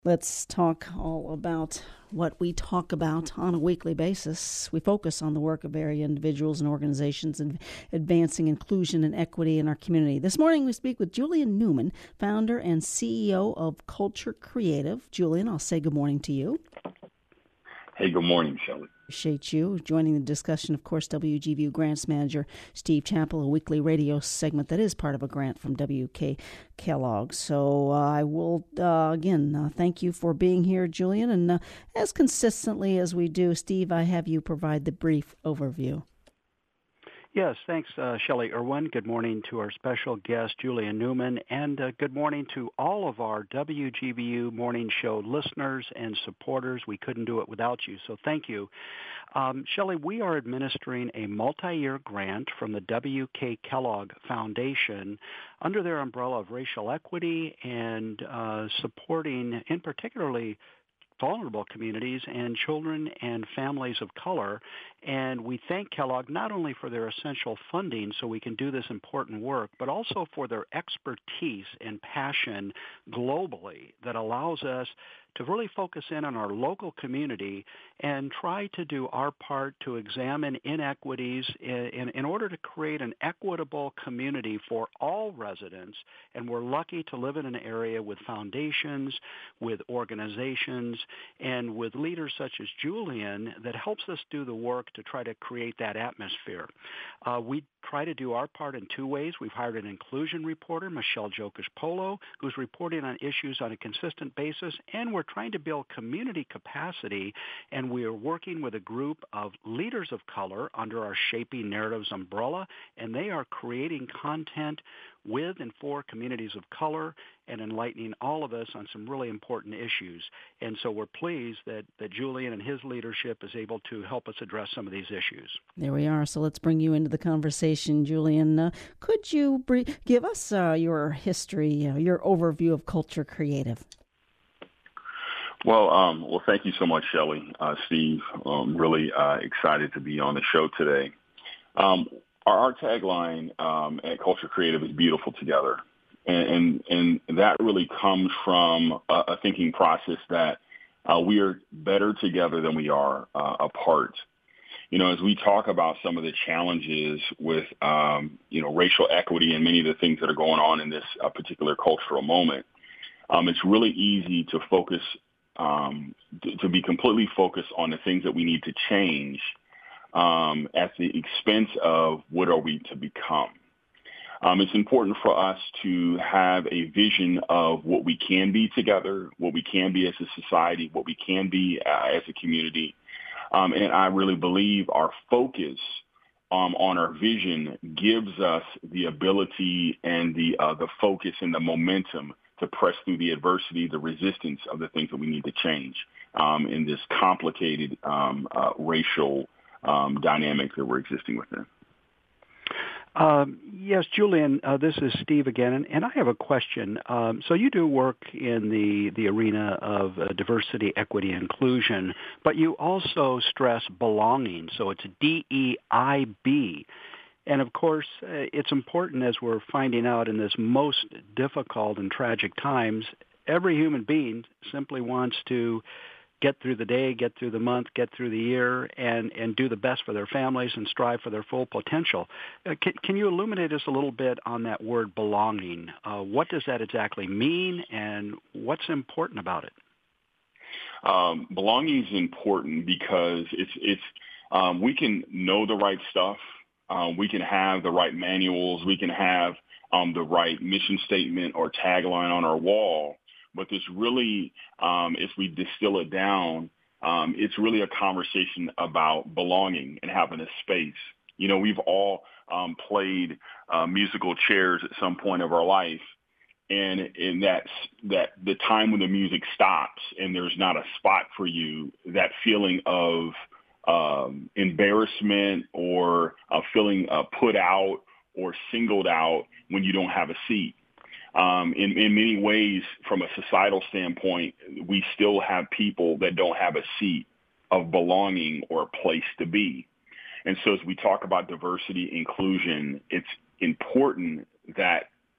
Let's talk all about what we talk about on a weekly basis. We focus on the work of various individuals and organizations in advancing inclusion and equity in our community. This morning we speak with Julian Newman, founder and CEO of Culture Creative. Julian, I'll say good morning to you. Hey, good morning, Shelley. Appreciate you joining the discussion. Of course, WGVU Grants Manager Steve Chappell, a weekly radio segment that is part of a grant from WK Kellogg. So I will, again, thank you for being here, Julian. And as consistently as we do, Steve, I have you provide the brief overview. Yes, thanks, Shelley Irwin. Good morning to our special guest, Julian Newman, and good morning to all of our WGVU Morning Show listeners and supporters. We couldn't do it without you, so thank you. Shelley, we are administering a multi-year grant from the WK Kellogg Foundation under their umbrella of racial equity and supporting, in particularly, vulnerable communities and children and families of color. And we thank Kellogg not only for their essential funding so we can do this important work, but also for their expertise and passion globally that allows us to really focus in on our local community and try to do our part to examine inequities in order to create an equitable community for all residents. And we're lucky to live in an area with foundations, with organizations, and with leaders such as Julian that helps us do the work to try to create that atmosphere. We try to do our part in two ways. We've hired an inclusion reporter, Michelle Jokish-Polo, who's reporting on issues on a consistent basis, and we're trying to build community capacity, and we are working with a group of leaders of color under our Shaping Narratives umbrella, and they are creating content with and for communities of color and enlightening all of us on some really important issues. And so we're pleased that Julian and his leadership is able to help us address some of these issues. There we are. So let's bring you into the conversation, Julian. Could you give us your history, your overview of Culture Creative? Well, thank you so much, Shelley. Steve, really excited to be on the show today. Our tagline at Culture Creative is beautiful together. And that really comes from a thinking process that we are better together than we are apart. You know, as we talk about some of the challenges with, racial equity and many of the things that are going on in this particular cultural moment, it's really easy to focus, to be completely focused on the things that we need to change at the expense of what are we to become. It's important for us to have a vision of what we can be together, what we can be as a society, what we can be as a community. And I really believe our focus on our vision gives us the ability and the focus and the momentum to press through the adversity, the resistance of the things that we need to change in this complicated racial dynamic that we're existing within. Yes, Julian, this is Steve again, and I have a question. So you do work in the arena of diversity, equity, inclusion, but you also stress belonging, so it's DEIB. And, of course, it's important, as we're finding out in this most difficult and tragic times, every human being simply wants to get through the day, get through the month, get through the year, and do the best for their families and strive for their full potential. Can you illuminate us a little bit on that word belonging? What does that exactly mean, and what's important about it? Belonging is important because it's we can know the right stuff. We can have the right manuals. We can have the right mission statement or tagline on our wall. But this really, if we distill it down, it's really a conversation about belonging and having a space. You know, we've all played musical chairs at some point of our life. And that's the time when the music stops and there's not a spot for you, that feeling of embarrassment or feeling put out or singled out when you don't have a seat. In many ways, from a societal standpoint, we still have people that don't have a seat of belonging or a place to be. And so as we talk about diversity, inclusion, it's important that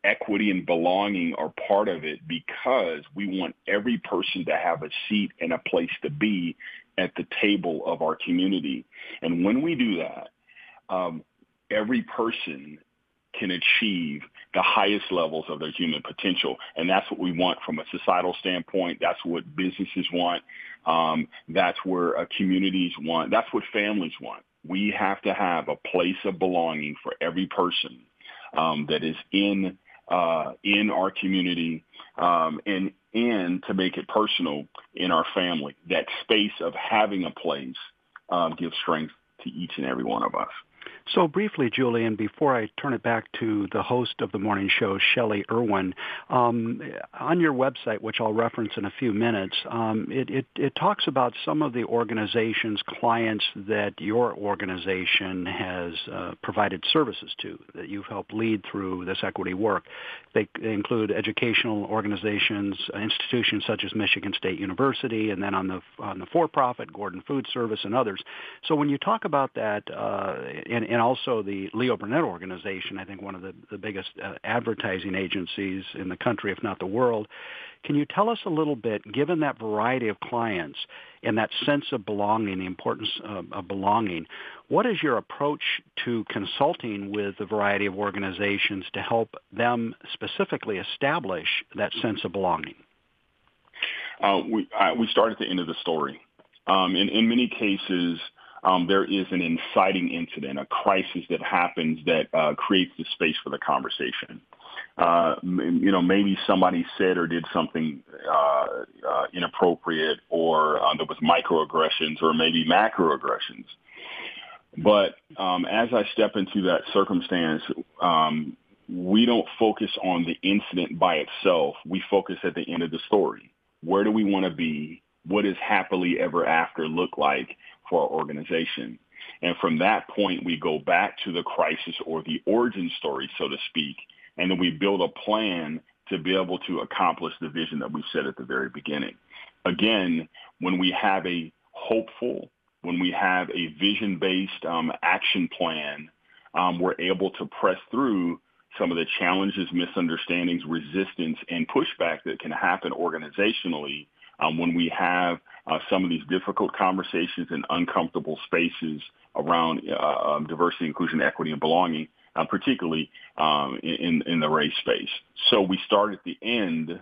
equity and belonging are part of it because we want every person to have a seat and a place to be at the table of our community. And when we do that, every person can achieve the highest levels of their human potential. And that's what we want from a societal standpoint. That's what businesses want. That's where communities want. That's what families want. We have to have a place of belonging for every person that is in our community, and to make it personal in our family. That space of having a place gives strength to each and every one of us. So briefly, Julian, before I turn it back to the host of the morning show, Shelley Irwin, on your website, which I'll reference in a few minutes, it talks about some of the organizations, clients that your organization has provided services to, that you've helped lead through this equity work. They include educational organizations, institutions such as Michigan State University, and then on the for-profit, Gordon Food Service, and others. So when you talk about that, and also the Leo Burnett organization, I think one of the biggest advertising agencies in the country, if not the world. Can you tell us a little bit, given that variety of clients and that sense of belonging, the importance of belonging, what is your approach to consulting with a variety of organizations to help them specifically establish that sense of belonging? We start at the end of the story. In many cases, there is an inciting incident, a crisis that happens that creates the space for the conversation. Maybe somebody said or did something inappropriate, or there was microaggressions or maybe macroaggressions. But as I step into that circumstance, we don't focus on the incident by itself. We focus at the end of the story. Where do we want to be? What does happily ever after look like for our organization? And from that point, we go back to the crisis or the origin story, so to speak, and then we build a plan to be able to accomplish the vision that we set at the very beginning. Again, when we have a hopeful, when we have a vision-based action plan, we're able to press through some of the challenges, misunderstandings, resistance, and pushback that can happen organizationally when we have some of these difficult conversations in uncomfortable spaces around diversity, inclusion, equity, and belonging, particularly in the race space. So we start at the end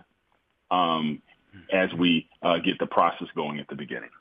as we get the process going at the beginning.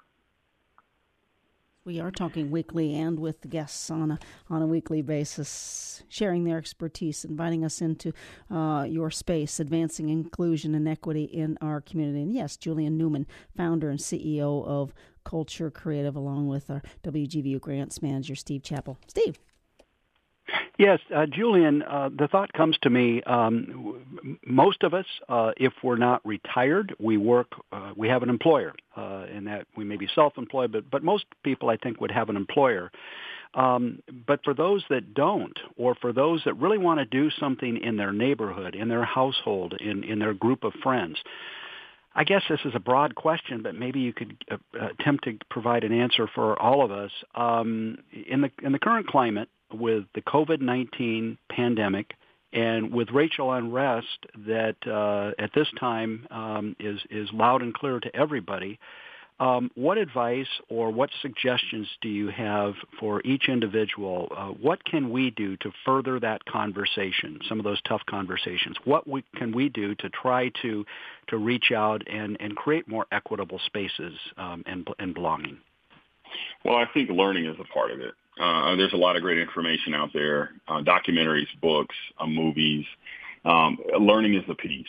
We are talking weekly and with the guests on a weekly basis, sharing their expertise, inviting us into your space, advancing inclusion and equity in our community. And yes, Julian Newman, founder and CEO of Culture Creative, along with our WGVU Grants Manager, Steve Chappell. Steve. Yes, Julian, the thought comes to me, most of us, if we're not retired, we have an employer, in that we may be self-employed, but most people, I think, would have an employer. But for those that don't, or for those that really want to do something in their neighborhood, in their household, in their group of friends, I guess this is a broad question, but maybe you could attempt to provide an answer for all of us. In the current climate, with the COVID-19 pandemic and with racial unrest that at this time is loud and clear to everybody, what advice or what suggestions do you have for each individual? What can we do to further that conversation, some of those tough conversations? What can we do to try to reach out and create more equitable spaces and belonging? Well, I think learning is a part of it. There's a lot of great information out there, documentaries, books, movies. Learning is the piece.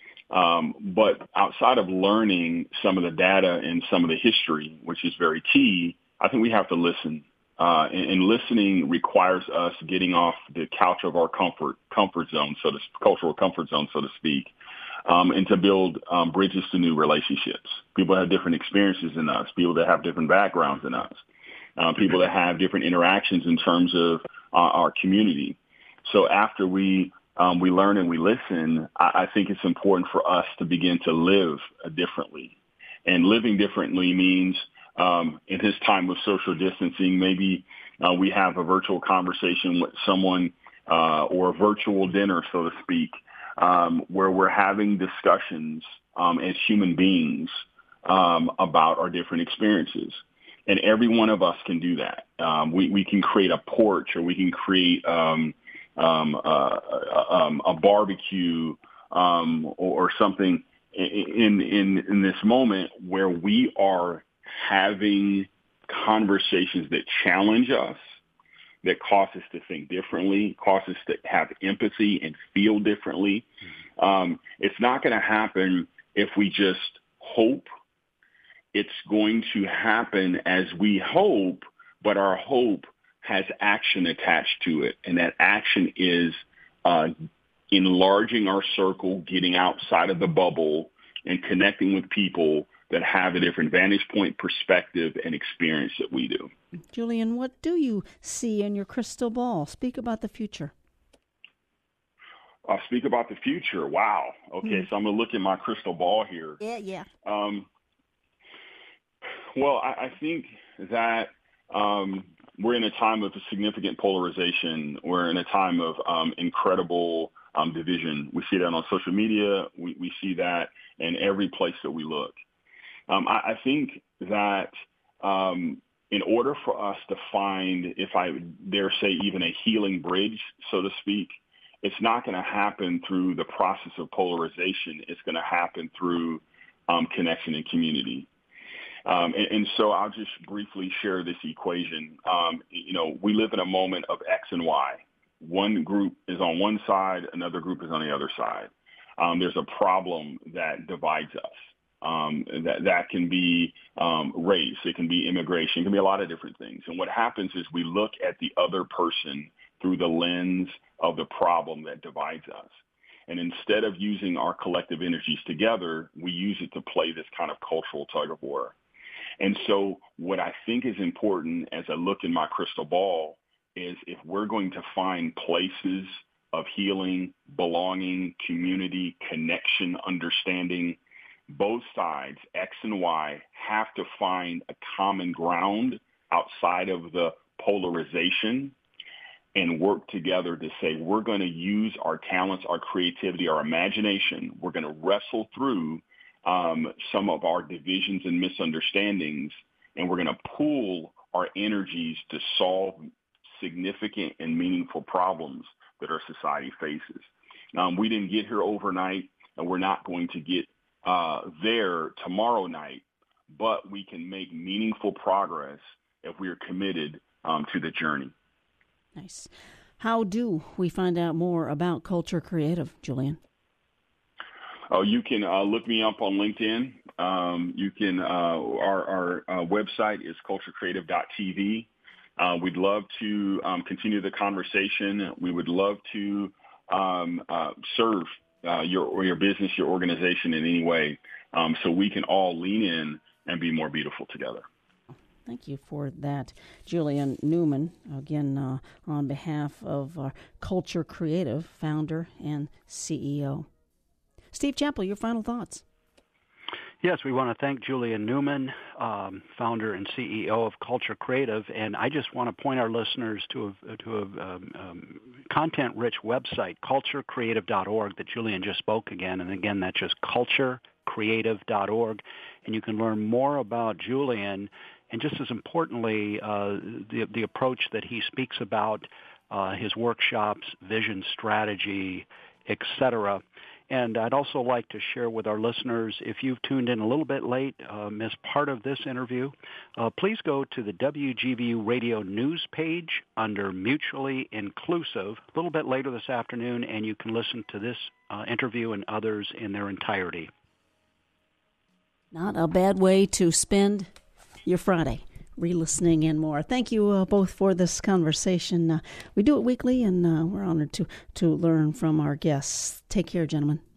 But outside of learning some of the data and some of the history, which is very key, I think we have to listen. And listening requires us getting off the couch of our comfort zone, cultural comfort zone, so to speak, and to build bridges to new relationships. People have different experiences than us, people that have different backgrounds than us. People that have different interactions in terms of our community. So after we learn and we listen, I think it's important for us to begin to live differently. And living differently means in this time of social distancing, maybe we have a virtual conversation with someone or a virtual dinner, so to speak, where we're having discussions as human beings about our different experiences. And every one of us can do that. We can create a porch, or we can create a barbecue or something in this moment where we are having conversations that challenge us, that cause us to think differently, cause us to have empathy and feel differently. It's not going to happen if we just hope. It's going to happen as we hope, but our hope has action attached to it. And that action is enlarging our circle, getting outside of the bubble, and connecting with people that have a different vantage point, perspective, and experience that we do. Julian, what do you see in your crystal ball? Speak about the future. I'll speak about the future. Wow. Okay, so I'm going to look at my crystal ball here. Yeah. Well, I think that we're in a time of significant polarization. We're in a time of incredible division. We see that on social media. We see that in every place that we look. I think that in order for us to find, if I dare say, even a healing bridge, so to speak, it's not going to happen through the process of polarization. It's going to happen through connection and community. And so I'll just briefly share this equation. We live in a moment of X and Y. One group is on one side, another group is on the other side. There's a problem that divides us. That can be race, it can be immigration, it can be a lot of different things. And what happens is we look at the other person through the lens of the problem that divides us. And instead of using our collective energies together, we use it to play this kind of cultural tug of war. And so what I think is important as I look in my crystal ball is if we're going to find places of healing, belonging, community, connection, understanding, both sides, X and Y, have to find a common ground outside of the polarization and work together to say we're going to use our talents, our creativity, our imagination. We're going to wrestle through some of our divisions and misunderstandings, and we're going to pool our energies to solve significant and meaningful problems that our society faces. We didn't get here overnight, and we're not going to get there tomorrow night, but we can make meaningful progress if we are committed to the journey. Nice. How do we find out more about Culture Creative, Julian? You can look me up on LinkedIn. You can. Our website is culturecreative.tv. We'd love to continue the conversation. We would love to serve your business, your organization in any way, so we can all lean in and be more beautiful together. Thank you for that, Julian Newman, again, on behalf of Culture Creative, founder and CEO. Steve Chappell, your final thoughts. Yes, we want to thank Julian Newman, founder and CEO of Culture Creative, and I just want to point our listeners to a content-rich website, culturecreative.org, that Julian just spoke again, and again, that's just culturecreative.org, and you can learn more about Julian, and just as importantly, the approach that he speaks about, his workshops, vision strategy, etc. And I'd also like to share with our listeners, if you've tuned in a little bit late, missed part of this interview, please go to the WGVU Radio News page under Mutually Inclusive a little bit later this afternoon, and you can listen to this interview and others in their entirety. Not a bad way to spend your Friday, re-listening and more. Thank you both for this conversation. We do it weekly, and we're honored to learn from our guests. Take care, gentlemen.